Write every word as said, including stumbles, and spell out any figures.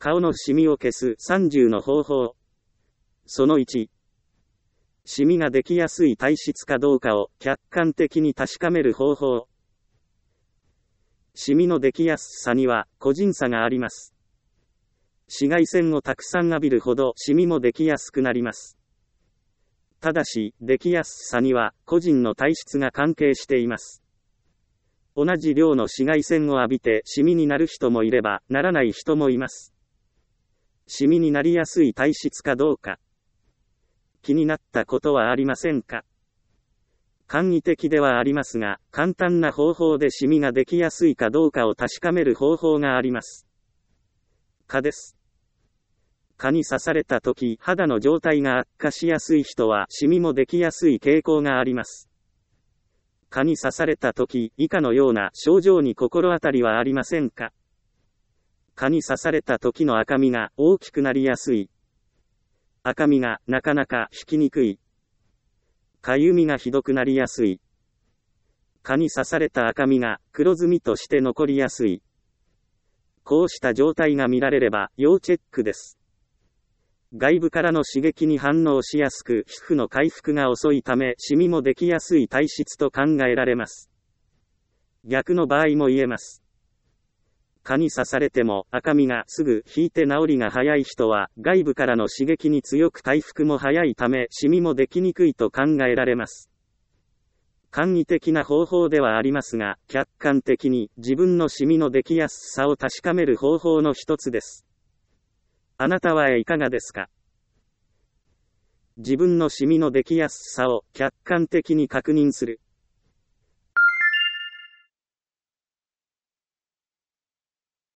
顔のシミを消すさんじゅうの方法。そのいち、シミができやすい体質かどうかを客観的に確かめる方法。シミのできやすさには個人差があります。紫外線をたくさん浴びるほどシミもできやすくなります。ただし、できやすさには個人の体質が関係しています。同じ量の紫外線を浴びてシミになる人もいれば、ならない人もいます。シミになりやすい体質かどうか、気になったことはありませんか？簡易的ではありますが、簡単な方法でシミができやすいかどうかを確かめる方法があります。蚊です。蚊に刺されたとき、肌の状態が悪化しやすい人は、シミもできやすい傾向があります。蚊に刺されたとき、以下のような症状に心当たりはありませんか？蚊に刺された時の赤みが大きくなりやすい。赤みがなかなか引きにくい。かゆみがひどくなりやすい。蚊に刺された赤みが黒ずみとして残りやすい。こうした状態が見られれば要チェックです。外部からの刺激に反応しやすく、皮膚の回復が遅いため、シミもできやすい体質と考えられます。逆の場合も言えます。蚊に刺されても赤みがすぐ引いて治りが早い人は、外部からの刺激に強く回復も早いため、シミもできにくいと考えられます。簡易的な方法ではありますが、客観的に自分のシミのできやすさを確かめる方法の一つです。あなたはいかがですか？自分のシミのできやすさを客観的に確認する。